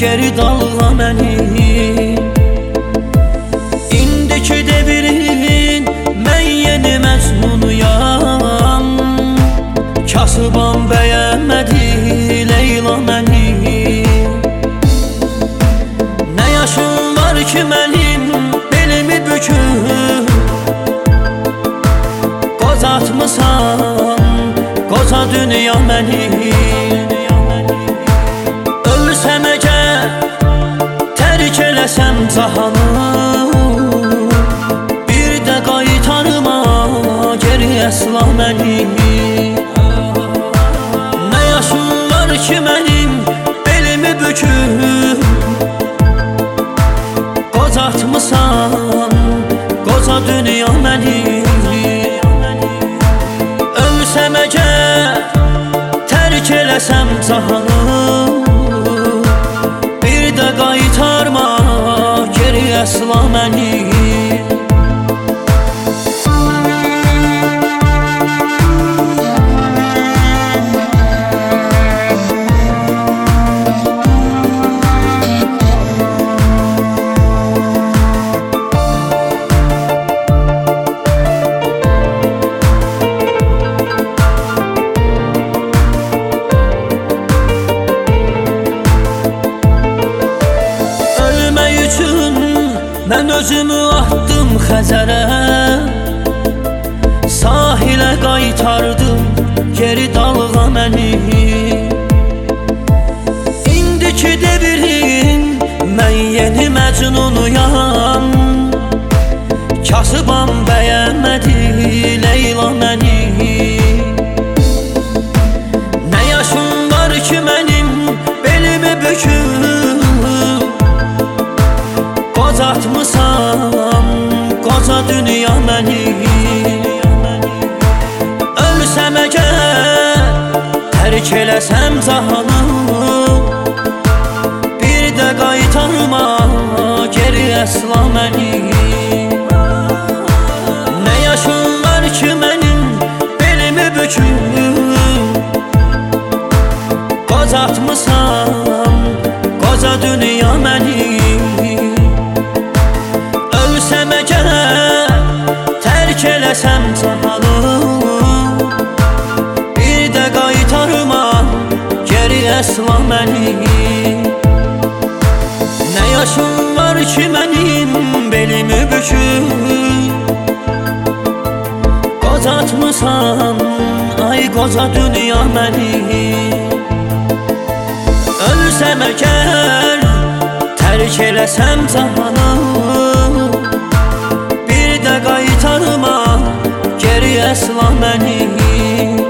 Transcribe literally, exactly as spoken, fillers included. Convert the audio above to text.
geri dalğa məni. İndiki devirin mən yeni Məcnunuyam. Kasıbam bəyənmədi Leyla məni. Nə yaşım var ki mənim belimi büküb qozatmısan qoca dünya məni. Ölsəm əgər tərk eləsəm cahanı, bir də qaytarma geri əsla məni. Nə yaşım var ki mənim belimi büküb qozatmısan qoca dünya məni. Ölsəm əgər tərk eləsəm cahanı, bir də qaytarma geri əsla məni. Mən özümü atdım Xəzərə, sahilə qaytardım geri dalğa məni. İndiki devirin mən yeni Məcnunuyam. Kasıbam bəyənmədi Leyla məni. Nə yaşım var ki mənim belimi büküb qozatmısan qoca dünya məni. Ölsəm əgər tərk eləsəm cahanı, bir də qaytarma geri əsla məni. Nə yaşım var ki mənim belimi büküb qozatmısan qoca dünya məni. Ölsəm əgər tərk eləsəm cahanı, bir də qaytarma geri əsla məni. Nə yaşım var ki mənim belimi büküb qozatmısan ay qoca dünya məni. Ölsəm əgər tərk eləsəm cahanı, bir də qaytarma geri əsla məni.